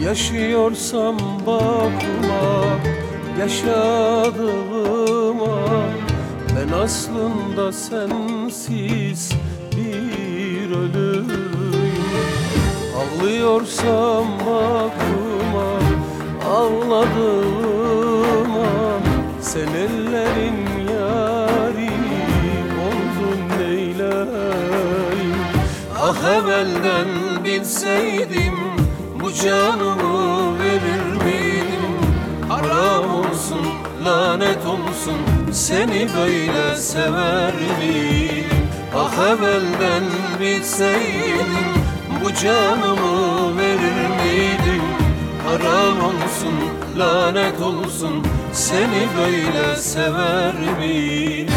Yaşıyorsam bakma yaşadığıma, ben aslında sensiz bir ölüyüm. Ağlıyorsam bakma ağladığıma, sen ellerin yari oldun neyleyim. Ah evvelden bilseydim bu canımı verir miydim? Haram olsun, lanet olsun, seni böyle sever miydim? Ah evvelden bilseydim bu canımı verir miydim? Haram olsun, lanet olsun, seni böyle sever miydim?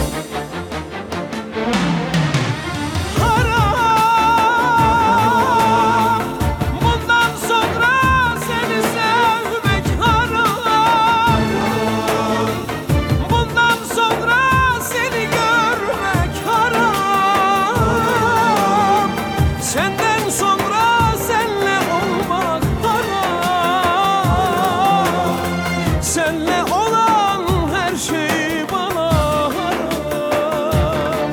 Senle olan her şey bana haram.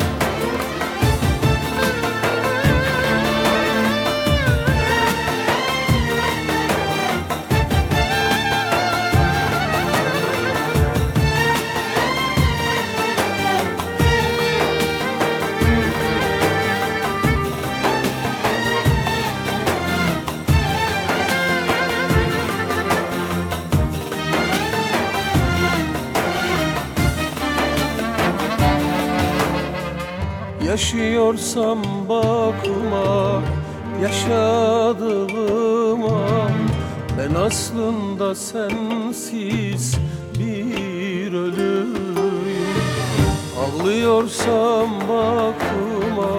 Yaşıyorsam bakma yaşadığıma, ben aslında sensiz bir ölüyüm. Ağlıyorsam bakma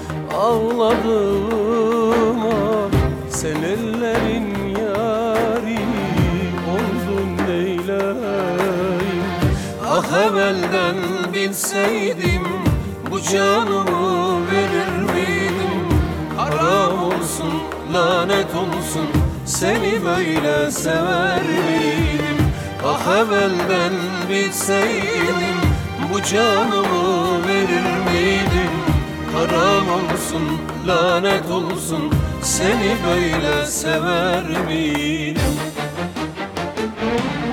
ağladığıma, sen ellerin yari oldun neyleyim. Ah evvelden bilseydim bu canımı verir miydim? Haram olsun, lanet olsun, seni böyle sever miydim? Ah evvelden bilseydim bu canımı verir miydim? Haram olsun, lanet olsun, seni böyle sever miydim?